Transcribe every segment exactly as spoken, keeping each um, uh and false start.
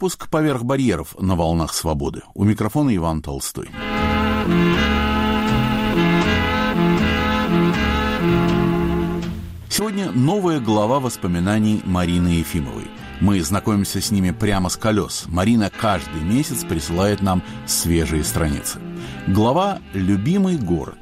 Выпуск «Поверх барьеров» на волнах свободы. У микрофона Иван Толстой. Сегодня новая глава воспоминаний Марины Ефимовой. Мы знакомимся с ними прямо с колес. Марина каждый месяц присылает нам свежие страницы. Глава «Любимый город».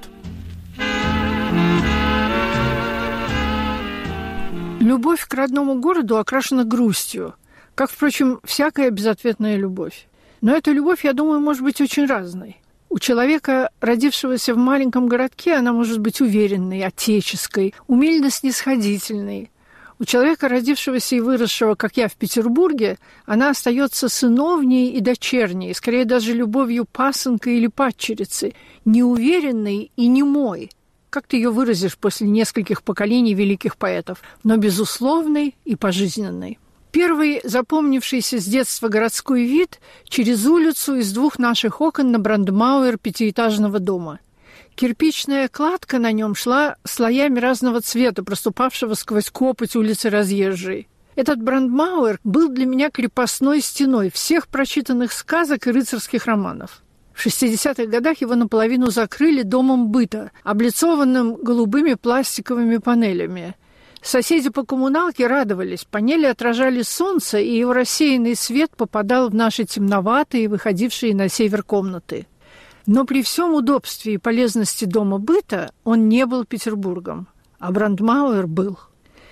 Любовь к родному городу окрашена грустью, как, впрочем, всякая безответная любовь. Но эта любовь, я думаю, может быть очень разной. У человека, родившегося в маленьком городке, она может быть уверенной, отеческой, умильно-снисходительной. У человека, родившегося и выросшего, как я, в Петербурге, она остается сыновней и дочерней, скорее даже любовью пасынка или падчерицы, неуверенной и немой. Как ты ее выразишь после нескольких поколений великих поэтов, но безусловной и пожизненной. Первый запомнившийся с детства городской вид через улицу из двух наших окон на Брандмауэр пятиэтажного дома. Кирпичная кладка на нем шла слоями разного цвета, проступавшего сквозь копоть улицы Разъезжей. Этот Брандмауэр был для меня крепостной стеной всех прочитанных сказок и рыцарских романов. В шестидесятых годах его наполовину закрыли домом быта, облицованным голубыми пластиковыми панелями. Соседи по коммуналке радовались, панели отражали солнце, и его рассеянный свет попадал в наши темноватые, выходившие на север комнаты. Но при всем удобстве и полезности дома быта он не был Петербургом, а Брандмауэр был.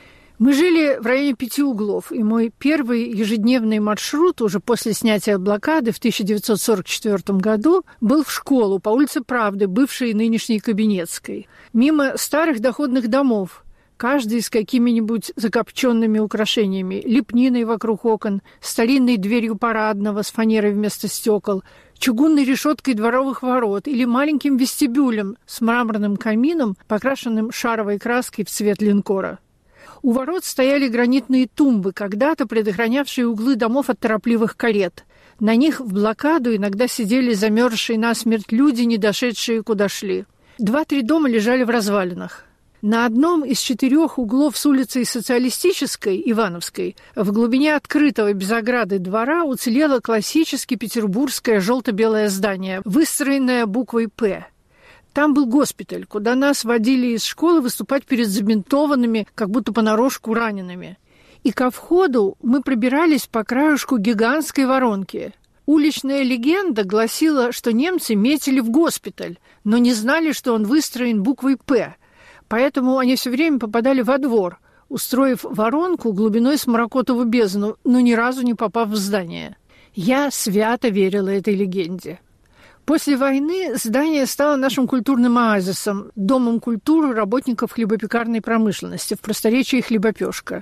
Мы жили в районе Пяти углов, и мой первый ежедневный маршрут уже после снятия блокады в тысяча девятьсот сорок четвёртом году был в школу по улице Правды, бывшей нынешней Кабинетской, мимо старых доходных домов, каждый с какими-нибудь закопченными украшениями, лепниной вокруг окон, старинной дверью парадного с фанерой вместо стекол, чугунной решеткой дворовых ворот или маленьким вестибюлем с мраморным камином, покрашенным шаровой краской в цвет линкора. У ворот стояли гранитные тумбы, когда-то предохранявшие углы домов от торопливых карет. На них в блокаду иногда сидели замерзшие насмерть люди, не дошедшие куда шли. Два-три дома лежали в развалинах. На одном из четырех углов с улицей Социалистической, Ивановской, в глубине открытого без ограды двора уцелело классически петербургское желто-белое здание, выстроенное буквой «П». Там был госпиталь, куда нас водили из школы выступать перед забинтованными, как будто понарошку ранеными. И ко входу мы пробирались по краюшку гигантской воронки. Уличная легенда гласила, что немцы метили в госпиталь, но не знали, что он выстроен буквой «П». Поэтому они все время попадали во двор, устроив воронку глубиной с Маракотову бездну, но ни разу не попав в здание. Я свято верила этой легенде. После войны здание стало нашим культурным оазисом, домом культуры работников хлебопекарной промышленности, в просторечии хлебопешка.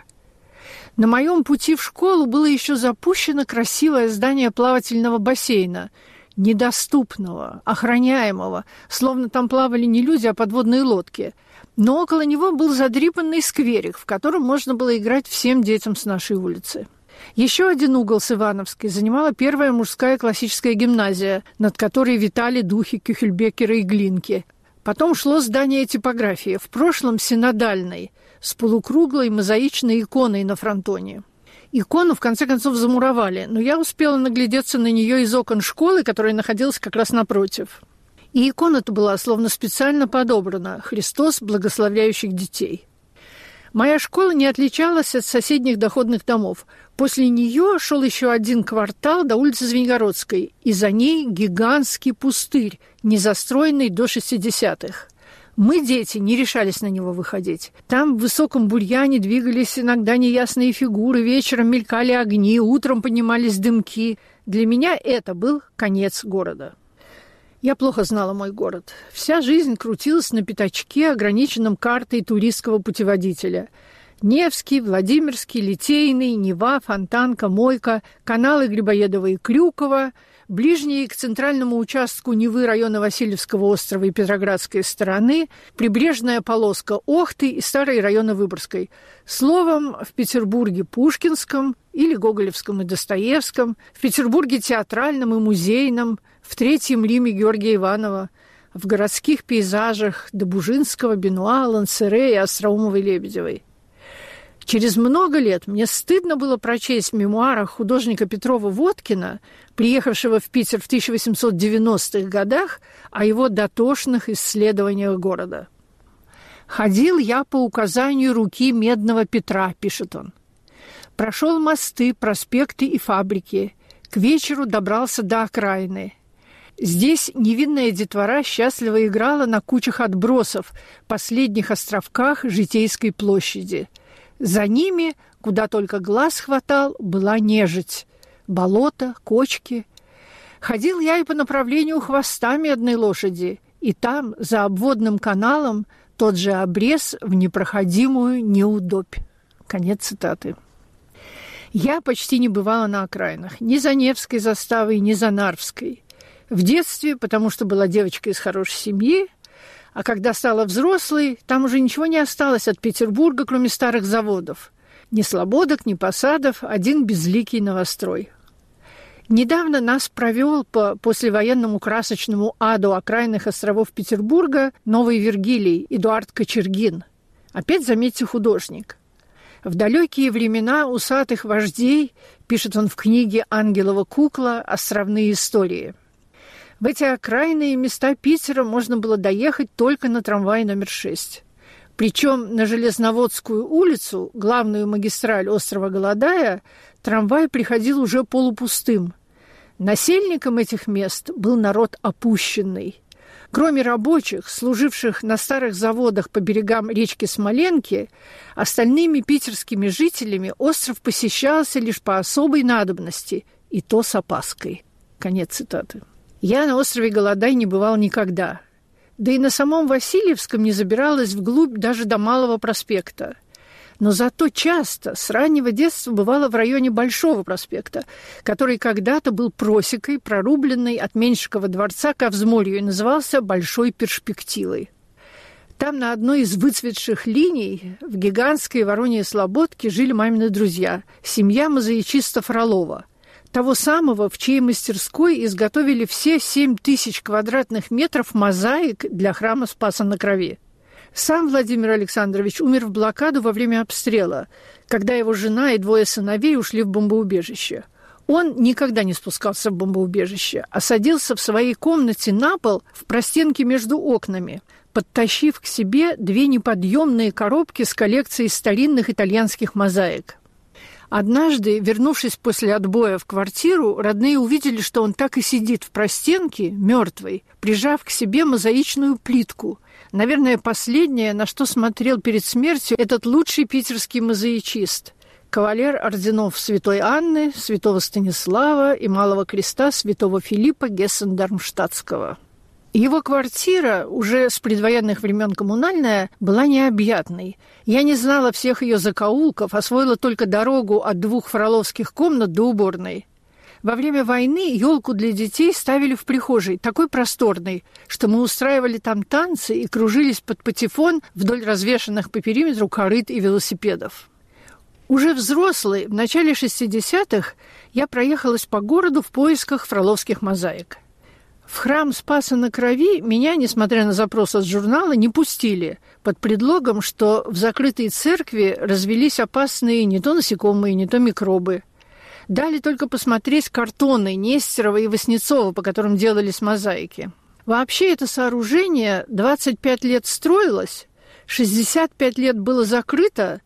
На моем пути в школу было еще запущено красивое здание плавательного бассейна, недоступного, охраняемого, словно там плавали не люди, а подводные лодки. Но около него был задрипанный скверик, в котором можно было играть всем детям с нашей улицы. Еще один угол с Ивановской занимала первая мужская классическая гимназия, над которой витали духи Кюхельбекера и Глинки. Потом шло здание типографии, в прошлом синодальной, с полукруглой мозаичной иконой на фронтоне. Икону, в конце концов, замуровали, но я успела наглядеться на нее из окон школы, которая находилась как раз напротив. И икона-то была словно специально подобрана «Христос, благословляющих детей». Моя школа не отличалась от соседних доходных домов. После нее шел еще один квартал до улицы Звенигородской, и за ней гигантский пустырь, незастроенный до шестидесятых. Мы, дети, не решались на него выходить. Там в высоком бурьяне двигались иногда неясные фигуры, вечером мелькали огни, утром поднимались дымки. Для меня это был конец города. Я плохо знала мой город. Вся жизнь крутилась на пятачке, ограниченном картой туристского путеводителя. Невский, Владимирский, Литейный, Нева, Фонтанка, Мойка, каналы Грибоедова и Крюкова, ближние к центральному участку Невы района Васильевского острова и Петроградской стороны, прибрежная полоска Охты и старые районы Выборгской. Словом, в Петербурге Пушкинском или Гоголевском и Достоевском, в Петербурге театральном и музейном, в Третьем Риме Георгия Иванова, в городских пейзажах Добужинского, Бенуа, Лансере и Остроумовой-Лебедевой. Через много лет мне стыдно было прочесть в мемуарах художника Петрова-Водкина, приехавшего в Питер в тысяча восемьсот девяностых годах, о его дотошных исследованиях города. «Ходил я по указанию руки Медного Петра», – пишет он. «Прошел мосты, проспекты и фабрики. К вечеру добрался до окраины. Здесь невинная детвора счастливо играла на кучах отбросов, последних островках Житейской площади. За ними, куда только глаз хватал, была нежить. Болото, кочки. Ходил я и по направлению хвоста Медной лошади, и там, за обводным каналом, тот же обрез в непроходимую неудобь». Конец цитаты. Я почти не бывала на окраинах, ни за Невской заставой, ни за Нарвской. В детстве, потому что была девочкой из хорошей семьи, а когда стала взрослой, там уже ничего не осталось от Петербурга, кроме старых заводов. Ни слободок, ни посадов, один безликий новострой. Недавно нас провел по послевоенному красочному аду окраинных островов Петербурга Новый Вергилий Эдуард Кочергин. Опять, заметьте, художник. В далекие времена усатых вождей, пишет он в книге «Ангелова кукла. Островные истории». В эти окраинные места Питера можно было доехать только на трамвае номер шесть. Причем на Железноводскую улицу, главную магистраль острова Голодая, трамвай приходил уже полупустым. Насельником этих мест был народ опущенный. Кроме рабочих, служивших на старых заводах по берегам речки Смоленки, остальными питерскими жителями остров посещался лишь по особой надобности, и то с опаской. Конец цитаты. Я на острове Голодай не бывал никогда. Да и на самом Васильевском не забиралась вглубь даже до Малого проспекта. Но зато часто с раннего детства бывала в районе Большого проспекта, который когда-то был просекой, прорубленной от Меньшикова дворца ко взморью и назывался Большой перспективой. Там на одной из выцветших линий в гигантской Вороньей Слободке жили мамины друзья, семья мозаичиста Фролова, того самого, в чьей мастерской изготовили все семь тысяч квадратных метров мозаик для храма Спаса на Крови. Сам Владимир Александрович умер в блокаду во время обстрела, когда его жена и двое сыновей ушли в бомбоубежище. Он никогда не спускался в бомбоубежище, а садился в своей комнате на пол в простенке между окнами, подтащив к себе две неподъемные коробки с коллекцией старинных итальянских мозаик. Однажды, вернувшись после отбоя в квартиру, родные увидели, что он так и сидит в простенке, мертвый, прижав к себе мозаичную плитку. Наверное, последнее, на что смотрел перед смертью этот лучший питерский мозаичист, кавалер орденов Святой Анны, Святого Станислава и Малого Креста Святого Филиппа Гессен-Дармштадтского. Его квартира, уже с предвоенных времен коммунальная, была необъятной. Я не знала всех ее закоулков, освоила только дорогу от двух фроловских комнат до уборной. Во время войны елку для детей ставили в прихожей, такой просторной, что мы устраивали там танцы и кружились под патефон вдоль развешанных по периметру корыт и велосипедов. Уже взрослой, в начале шестидесятых, я проехалась по городу в поисках фроловских мозаик. В храм Спаса на Крови меня, несмотря на запрос от журнала, не пустили под предлогом, что в закрытой церкви развелись опасные не то насекомые, не то микробы. Дали только посмотреть картоны Нестерова и Васнецова, по которым делались мозаики. Вообще это сооружение двадцать пять лет строилось, шестьдесят пять лет было закрыто,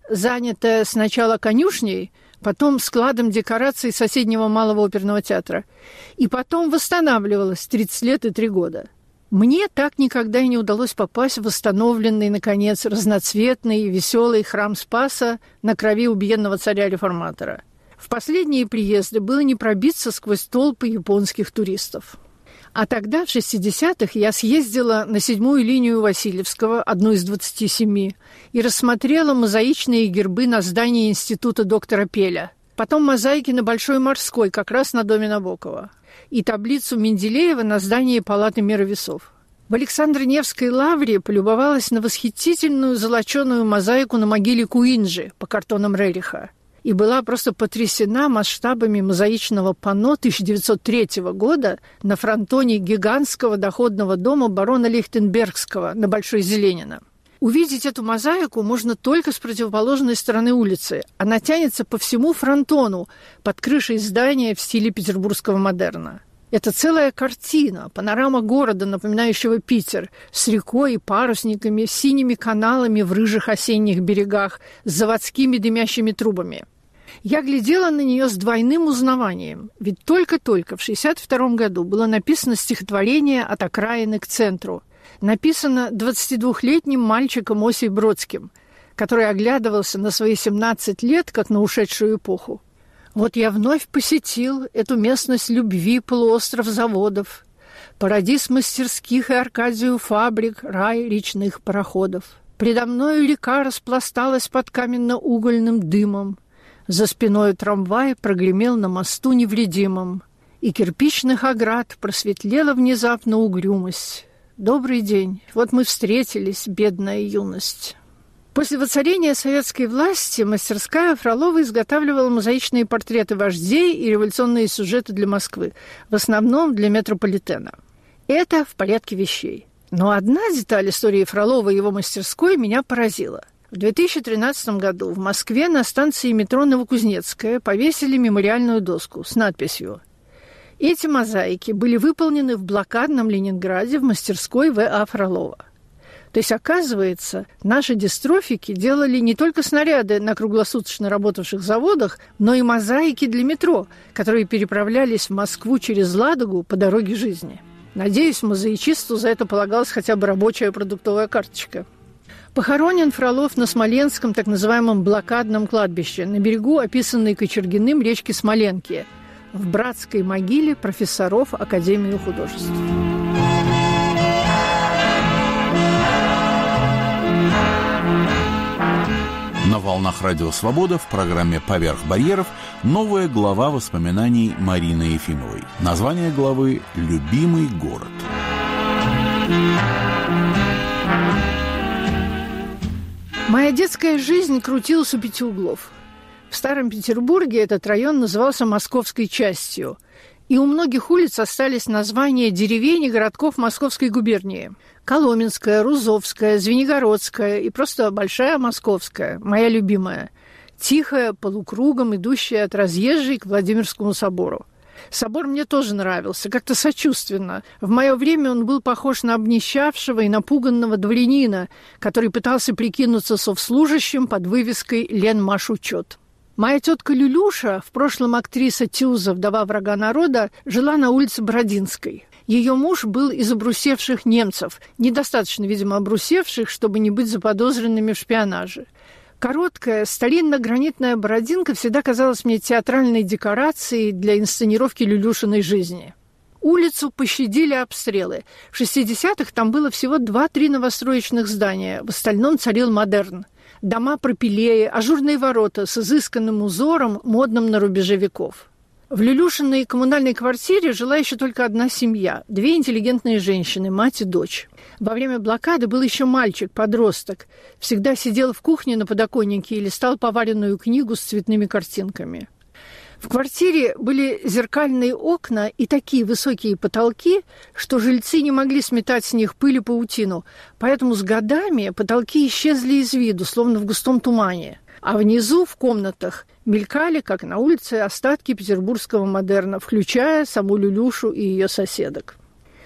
занято сначала конюшней, потом складом декораций соседнего Малого оперного театра, и потом восстанавливалось тридцать лет и три года. Мне так никогда и не удалось попасть в восстановленный, наконец, разноцветный и веселый храм Спаса на Крови убиенного царя-реформатора. В последние приезды было не пробиться сквозь толпы японских туристов. А тогда, в шестидесятых, я съездила на седьмую линию Васильевского, одну из двадцати семи, и рассмотрела мозаичные гербы на здании института доктора Пеля. Потом мозаики на Большой Морской, как раз на доме Набокова. И таблицу Менделеева на здании Палаты меры весов. В Александро-Невской лавре полюбовалась на восхитительную золоченую мозаику на могиле Куинджи по картонам Рериха. И была просто потрясена масштабами мозаичного панно тысяча девятьсот третьего года на фронтоне гигантского доходного дома барона Лихтенбергского на Большой Зеленино. Увидеть эту мозаику можно только с противоположной стороны улицы. Она тянется по всему фронтону под крышей здания в стиле петербургского модерна. Это целая картина, панорама города, напоминающего Питер, с рекой и парусниками, синими каналами в рыжих осенних берегах, с заводскими дымящими трубами. Я глядела на нее с двойным узнаванием, ведь только-только в шестьдесят втором году было написано стихотворение «От окраины к центру». Написано двадцатидвухлетним мальчиком Осей Бродским, который оглядывался на свои семнадцать лет, как на ушедшую эпоху. Вот я вновь посетил эту местность любви, полуостров заводов, парадиз мастерских и Аркадию фабрик, рай речных пароходов. Предо мною река распласталась под каменно-угольным дымом, за спиной трамвай прогремел на мосту невредимом, и кирпичных оград просветлела внезапно угрюмость. Добрый день, вот мы встретились, бедная юность. После воцарения советской власти мастерская Фролова изготавливала мозаичные портреты вождей и революционные сюжеты для Москвы, в основном для метрополитена. Это в порядке вещей. Но одна деталь истории Фролова и его мастерской меня поразила. В две тысячи тринадцатом году в Москве на станции метро Новокузнецкая повесили мемориальную доску с надписью. Эти мозаики были выполнены в блокадном Ленинграде в мастерской В А Фролова. То есть, оказывается, наши дистрофики делали не только снаряды на круглосуточно работавших заводах, но и мозаики для метро, которые переправлялись в Москву через Ладогу по дороге жизни. Надеюсь, мозаичисту за это полагалась хотя бы рабочая продуктовая карточка. Похоронен Фролов на Смоленском так называемом блокадном кладбище, на берегу описанной Кочергиным речки Смоленки, в братской могиле профессоров Академии художеств. На волнах Радио Свобода в программе «Поверх барьеров» новая глава воспоминаний Марины Ефимовой. Название главы «Любимый город». Моя детская жизнь крутилась у пяти углов. В Старом Петербурге этот район назывался Московской частью, и у многих улиц остались названия деревень и городков Московской губернии. Коломенская, Рузовская, Звенигородская и просто Большая Московская, моя любимая, тихая, полукругом, идущая от Разъезжей к Владимирскому собору. Собор мне тоже нравился, как-то сочувственно. В мое время он был похож на обнищавшего и напуганного дворянина, который пытался прикинуться совслужащим под вывеской «Ленмашучет». Моя тетка Люлюша, в прошлом актриса Тюза, вдова врага народа, жила на улице Бородинской. Ее муж был из обрусевших немцев, недостаточно, видимо, обрусевших, чтобы не быть заподозренными в шпионаже. Короткая, старинно-гранитная бородинка всегда казалась мне театральной декорацией для инсценировки Люлюшиной жизни. Улицу пощадили обстрелы. В шестидесятых там было всего два-три новостроечных здания, в остальном царил модерн. Дома пропилее, ажурные ворота с изысканным узором, модным на рубеже веков. В Люлюшиной коммунальной квартире жила еще только одна семья, две интеллигентные женщины, мать и дочь. Во время блокады был еще мальчик, подросток. Всегда сидел в кухне на подоконнике и листал поваренную книгу с цветными картинками. В квартире были зеркальные окна и такие высокие потолки, что жильцы не могли сметать с них пыль и паутину, поэтому с годами потолки исчезли из виду, словно в густом тумане. А внизу, в комнатах, мелькали, как на улице, остатки петербургского модерна, включая саму Люлюшу и ее соседок.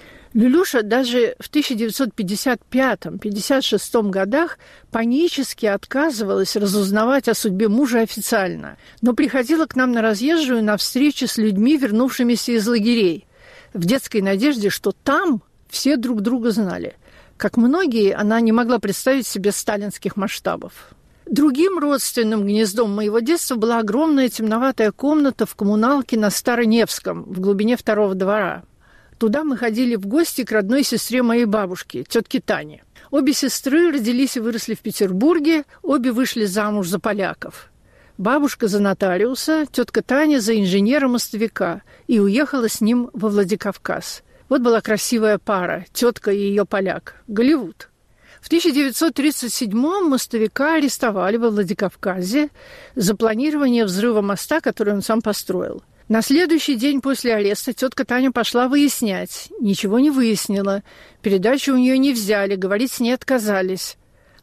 Люлюша даже в тысяча девятьсот пятьдесят пятом — пятьдесят шестом годах панически отказывалась разузнавать о судьбе мужа официально, но приходила к нам на Разъезжую на встречи с людьми, вернувшимися из лагерей, в детской надежде, что там все друг друга знали. Как многие, она не могла представить себе сталинских масштабов. Другим родственным гнездом моего детства была огромная темноватая комната в коммуналке на Староневском, в глубине второго двора. Туда мы ходили в гости к родной сестре моей бабушки, тетке Тане. Обе сестры родились и выросли в Петербурге, обе вышли замуж за поляков. Бабушка за нотариуса, тетка Таня за инженера-мостовика и уехала с ним во Владикавказ. Вот была красивая пара, тетка и ее поляк, Голливуд. В тысяча девятьсот тридцать седьмом мостовика арестовали во Владикавказе за планирование взрыва моста, который он сам построил. На следующий день после ареста тетка Таня пошла выяснять. Ничего не выяснила. Передачу у нее не взяли, говорить с ней отказались.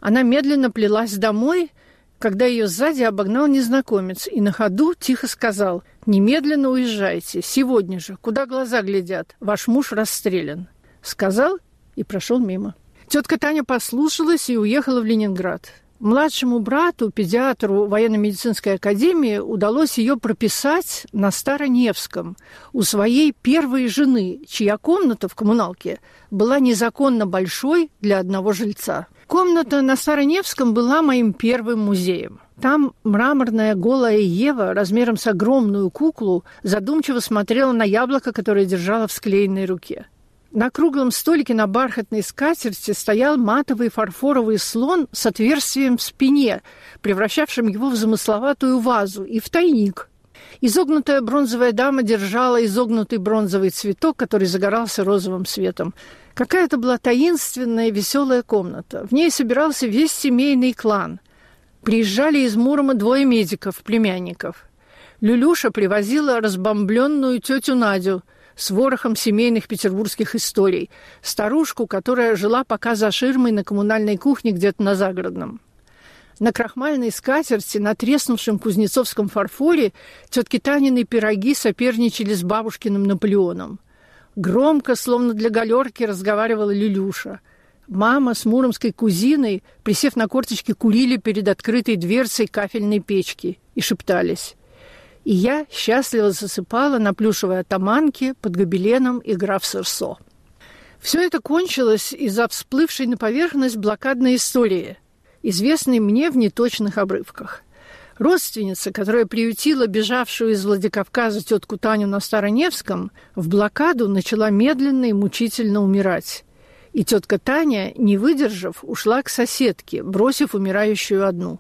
Она медленно плелась домой, когда ее сзади обогнал незнакомец и на ходу тихо сказал: «Немедленно уезжайте, сегодня же, куда глаза глядят, ваш муж расстрелян». Сказал и прошел мимо. Тетка Таня послушалась и уехала в Ленинград. Младшему брату, педиатру военно-медицинской академии, удалось ее прописать на Староневском у своей первой жены, чья комната в коммуналке была незаконно большой для одного жильца. Комната на Староневском была моим первым музеем. Там мраморная голая Ева размером с огромную куклу задумчиво смотрела на яблоко, которое держала в склеенной руке. На круглом столике на бархатной скатерти стоял матовый фарфоровый слон с отверстием в спине, превращавшим его в замысловатую вазу, и в тайник. Изогнутая бронзовая дама держала изогнутый бронзовый цветок, который загорался розовым светом. Какая-то была таинственная, веселая комната. В ней собирался весь семейный клан. Приезжали из Мурома двое медиков, племянников. Люлюша привозила разбомбленную тетю Надю с ворохом семейных петербургских историй, старушку, которая жила пока за ширмой на коммунальной кухне где-то на Загородном. На крахмальной скатерти, на треснувшем кузнецовском фарфоре тетки Танины пироги соперничали с бабушкиным Наполеоном. Громко, словно для галерки, разговаривала Люлюша. Мама с муромской кузиной, присев на корточки, курили перед открытой дверцей кафельной печки и шептались. И я счастливо засыпала на плюшевой атаманке под гобеленом игра в сырсо. Все это кончилось из-за всплывшей на поверхность блокадной истории, известной мне в неточных обрывках. Родственница, которая приютила бежавшую из Владикавказа тетку Таню на Староневском, в блокаду начала медленно и мучительно умирать. И тетка Таня, не выдержав, ушла к соседке, бросив умирающую одну.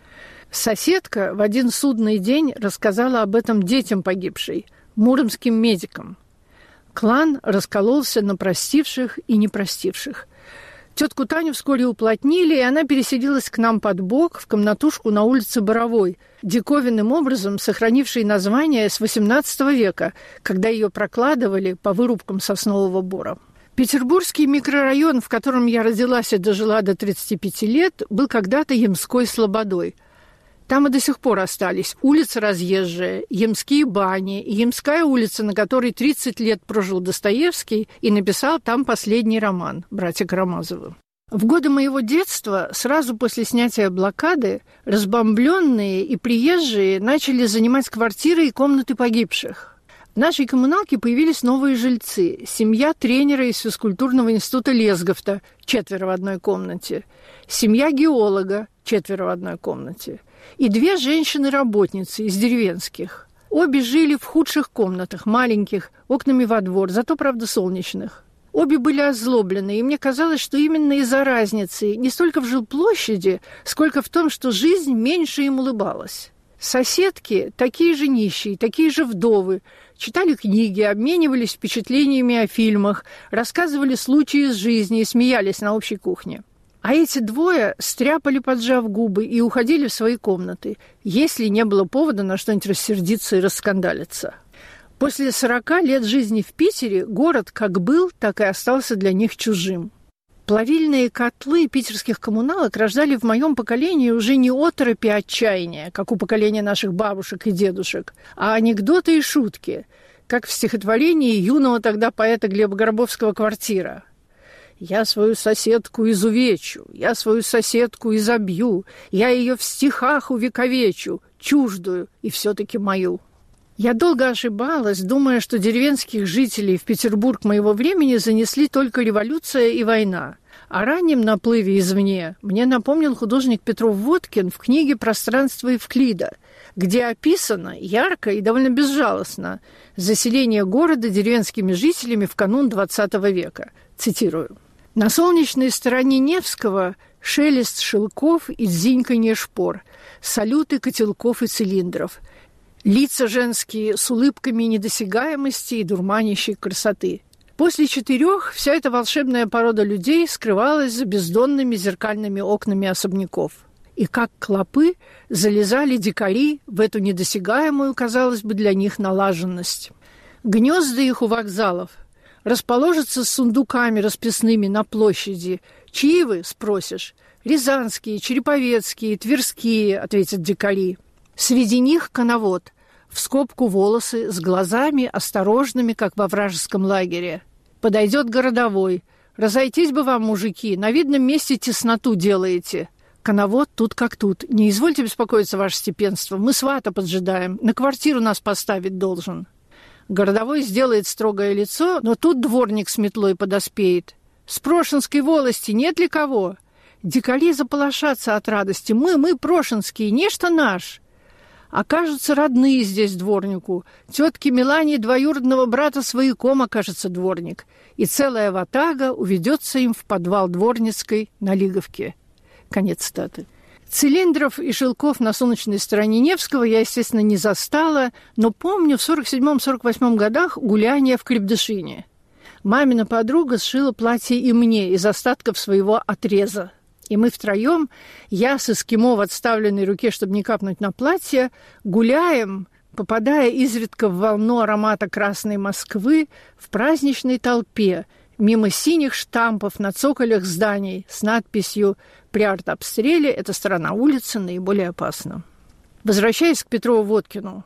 Соседка в один судный день рассказала об этом детям погибшей, муромским медикам. Клан раскололся на простивших и непростивших. Тетку Таню вскоре уплотнили, и она переселилась к нам под бок в комнатушку на улице Боровой, диковинным образом сохранившей название с восемнадцатого века, когда ее прокладывали по вырубкам соснового бора. Петербургский микрорайон, в котором я родилась и дожила до тридцати пяти лет, был когда-то Ямской слободой. Там и до сих пор остались улица Разъезжая, Ямские бани, Ямская улица, на которой тридцать лет прожил Достоевский и написал там последний роман «Братья Карамазовы». В годы моего детства, сразу после снятия блокады, разбомбленные и приезжие начали занимать квартиры и комнаты погибших. В нашей коммуналке появились новые жильцы. Семья тренера из физкультурного института Лесговта, четверо в одной комнате. Семья геолога, четверо в одной комнате. И две женщины-работницы из деревенских. Обе жили в худших комнатах, маленьких, окнами во двор, зато, правда, солнечных. Обе были озлоблены, и мне казалось, что именно из-за разницы не столько в жилплощади, сколько в том, что жизнь меньше им улыбалась. Соседки, такие же нищие, такие же вдовы, читали книги, обменивались впечатлениями о фильмах, рассказывали случаи из жизни и смеялись на общей кухне. А эти двое стряпали, поджав губы, и уходили в свои комнаты, если не было повода на что-нибудь рассердиться и раскандалиться. После сорока лет жизни в Питере город как был, так и остался для них чужим. Плавильные котлы питерских коммуналок рождали в моем поколении уже не оторопи отчаяния, как у поколения наших бабушек и дедушек, а анекдоты и шутки, как в стихотворении юного тогда поэта Глеба Горобовского «Квартира». «Я свою соседку изувечу, я свою соседку изобью, я ее в стихах увековечу, чуждую и все-таки мою». Я долго ошибалась, думая, что деревенских жителей в Петербург моего времени занесли только революция и война. О раннем наплыве извне мне напомнил художник Петров Водкин в книге «Пространство Евклида», где описано ярко и довольно безжалостно заселение города деревенскими жителями в канун двадцатого века. Цитирую. «На солнечной стороне Невского шелест шелков и дзиньканье шпор, салюты котелков и цилиндров, лица женские с улыбками недосягаемости и дурманящей красоты. После четырех вся эта волшебная порода людей скрывалась за бездонными зеркальными окнами особняков. И как клопы залезали дикари в эту недосягаемую, казалось бы, для них налаженность. Гнезда их у вокзалов расположатся с сундуками расписными на площади. Чьи вы, спросишь? «Рязанские, череповецкие, тверские», — ответят дикари. Среди них коновод, в скобку волосы, с глазами осторожными, как во вражеском лагере. Подойдет городовой. «Разойтись бы вам, мужики, на видном месте тесноту делаете». Коновод тут как тут. «Не извольте беспокоиться, ваше степенство, мы свата поджидаем, на квартиру нас поставить должен». Городовой сделает строгое лицо, но тут дворник с метлой подоспеет. «С Прошинской волости нет ли кого?» Дикари заполошатся от радости. «Мы, мы, Прошинские, нечто наш». Окажутся родные здесь дворнику. Тетке Милане двоюродного брата свояком окажется дворник. И целая ватага уведется им в подвал Дворницкой на Лиговке. Конец цитаты. Цилиндров и шелков на солнечной стороне Невского я, естественно, не застала, но помню в сорок седьмом — сорок восьмом годах гуляние в Крепдышине. Мамина подруга сшила платье и мне из остатков своего отреза. И мы втроем, я с эскимо в отставленной руке, чтобы не капнуть на платье, гуляем, попадая изредка в волну аромата Красной Москвы в праздничной толпе, мимо синих штампов на цоколях зданий с надписью «При артобстреле эта сторона улицы наиболее опасна». Возвращаясь к Петрову-Водкину,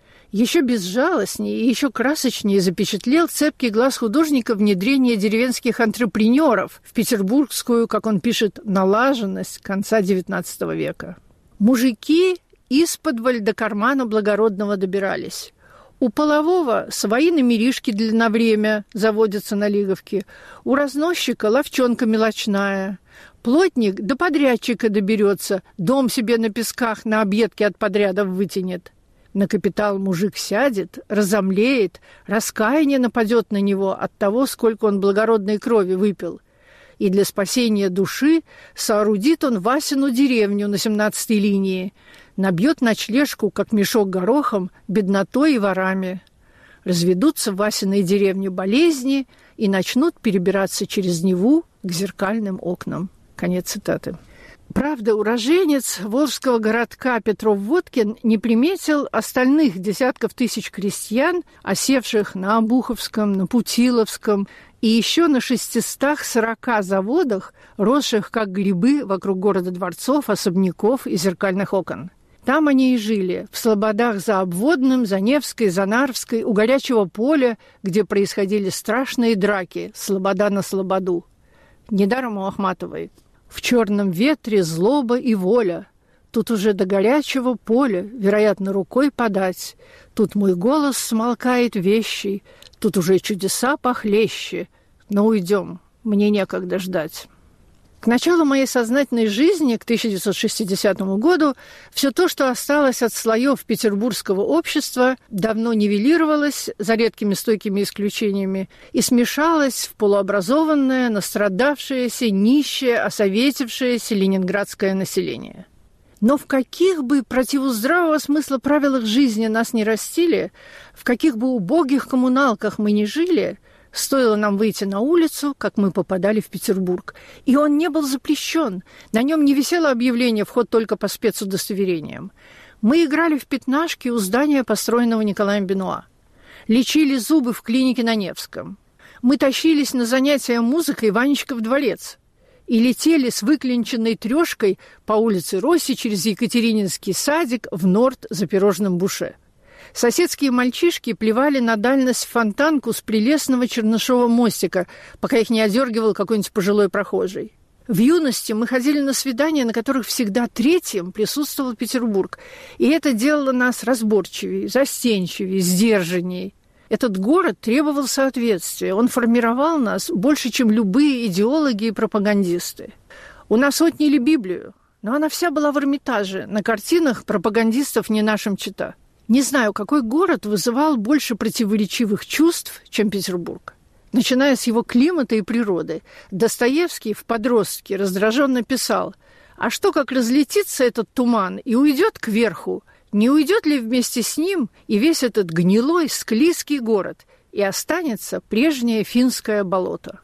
еще безжалостнее и еще красочнее запечатлел цепкий глаз художника внедрение деревенских антрепренеров в петербургскую, как он пишет, налаженность конца девятнадцатого века. Мужики исподволь до кармана благородного добирались. У полового свои номеришки для на время заводятся на Лиговке, у разносчика ловчонка мелочная. Плотник до подрядчика доберется, дом себе на песках на объедке от подрядов вытянет. На капитал мужик сядет, разомлеет, раскаяние нападет на него от того, сколько он благородной крови выпил. И для спасения души соорудит он Васину деревню на семнадцатой линии, набьет ночлежку, как мешок горохом, беднотой и ворами. Разведутся в Васиной деревне болезни и начнут перебираться через Неву к зеркальным окнам. Конец цитаты. Правда, уроженец волжского городка Петров-Водкин не приметил остальных десятков тысяч крестьян, осевших на Обуховском, на Путиловском и еще на шестистах сорока заводах, росших как грибы вокруг города дворцов, особняков и зеркальных окон. Там они и жили, в слободах за Обводным, за Невской, за Нарвской, у горячего поля, где происходили страшные драки, слобода на слободу. Недаром у Ахматовой. В черном ветре злоба и воля. Тут уже до горячего поля, вероятно, рукой подать. Тут мой голос смолкает вещий, тут уже чудеса похлеще. Но уйдем, мне некогда ждать. К началу моей сознательной жизни, к тысяча девятьсот шестидесятому году, все то, что осталось от слоев петербургского общества, давно нивелировалось, за редкими стойкими исключениями, и смешалось в полуобразованное, настрадавшееся, нищее, осоветившееся ленинградское население. Но в каких бы противоздравого смысла правилах жизни нас не растили, в каких бы убогих коммуналках мы ни жили, стоило нам выйти на улицу, как мы попадали в Петербург. И он не был запрещен. На нем не висело объявление «Вход только по спецудостоверениям». Мы играли в пятнашки у здания, построенного Николаем Бенуа. Лечили зубы в клинике на Невском. Мы тащились на занятия музыкой Ванечка в дворец. И летели с выклинченной трешкой по улице Росси через Екатерининский садик в Норд за пирожным буше. Соседские мальчишки плевали на дальность фонтанку с прелестного Чернышова мостика, пока их не одергивал какой-нибудь пожилой прохожий. В юности мы ходили на свидания, на которых всегда третьим присутствовал Петербург. И это делало нас разборчивее, застенчивее, сдержаннее. Этот город требовал соответствия. Он формировал нас больше, чем любые идеологи и пропагандисты. У нас отняли Библию, но она вся была в Эрмитаже, на картинах пропагандистов не нашим чета. Не знаю, какой город вызывал больше противоречивых чувств, чем Петербург. Начиная с его климата и природы, Достоевский в «Подростке» раздраженно писал: «А что, как разлетится этот туман и уйдет кверху? Не уйдет ли вместе с ним и весь этот гнилой, склизкий город, и останется прежнее финское болото?»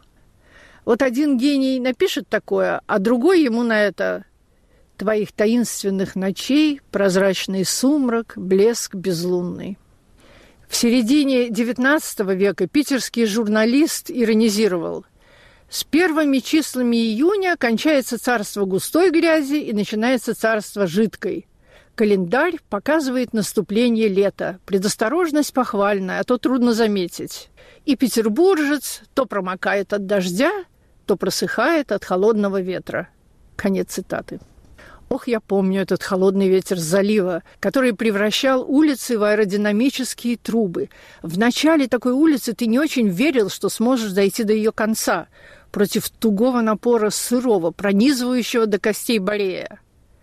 Вот один гений напишет такое, а другой ему на это: «Твоих таинственных ночей прозрачный сумрак, блеск безлунный». В середине девятнадцатого века питерский журналист иронизировал: С первыми числами июня кончается царство густой грязи и начинается царство жидкой. Календарь показывает наступление лета. Предосторожность похвальная, а то трудно заметить. И петербуржец то промокает от дождя, то просыхает от холодного ветра. Конец цитаты. Ох, я помню этот холодный ветер с залива, который превращал улицы в аэродинамические трубы. В начале такой улицы ты не очень верил, что сможешь дойти до ее конца, против тугого напора сырого, пронизывающего до костей борея.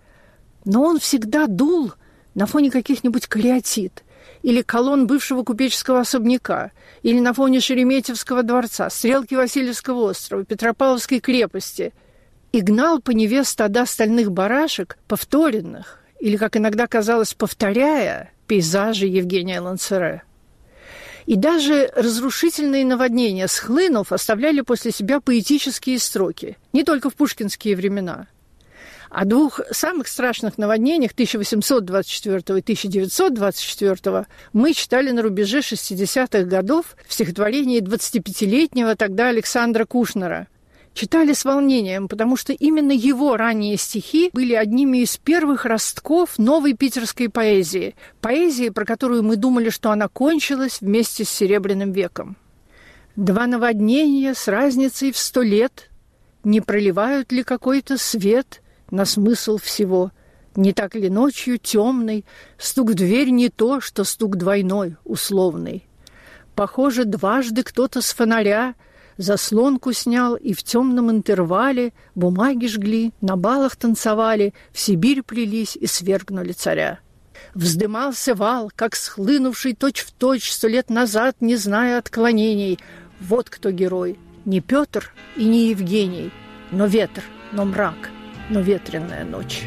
Но он всегда дул на фоне каких-нибудь кариатид, или колонн бывшего купеческого особняка, или на фоне Шереметьевского дворца, Стрелки Васильевского острова, Петропавловской крепости, и гнал по Неве стада стальных барашек, повторенных, или, как иногда казалось, повторяя пейзажи Евгения Лансере. И даже разрушительные наводнения, схлынув, оставляли после себя поэтические строки, не только в пушкинские времена. О двух самых страшных наводнениях тысяча восемьсот двадцать четвёртого и тысяча девятьсот двадцать четвёртого мы читали на рубеже шестидесятых годов в стихотворении двадцатипятилетнего тогда Александра Кушнера. Читали с волнением, потому что именно его ранние стихи были одними из первых ростков новой питерской поэзии. Поэзии, про которую мы думали, что она кончилась вместе с Серебряным веком. Два наводнения с разницей в сто лет не проливают ли какой-то свет на смысл всего? Не так ли ночью темной стук в дверь не то, что стук двойной, условный? Похоже, дважды кто-то с фонаря заслонку снял, и в темном интервале бумаги жгли, на балах танцевали, в Сибирь плелись и свергнули царя. Вздымался вал, как схлынувший точь-в-точь сто лет назад, не зная отклонений. Вот кто герой. Не Петр и не Евгений, но ветер, но мрак, но ветреная ночь.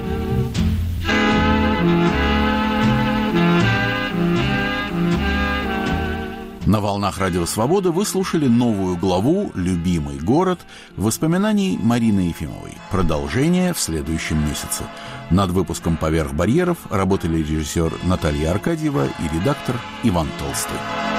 На волнах Радио Свобода вы слушали новую главу «Любимый город» воспоминаний Марины Ефимовой. Продолжение в следующем месяце. Над выпуском «Поверх барьеров» работали режиссер Наталья Аркадьева и редактор Иван Толстой.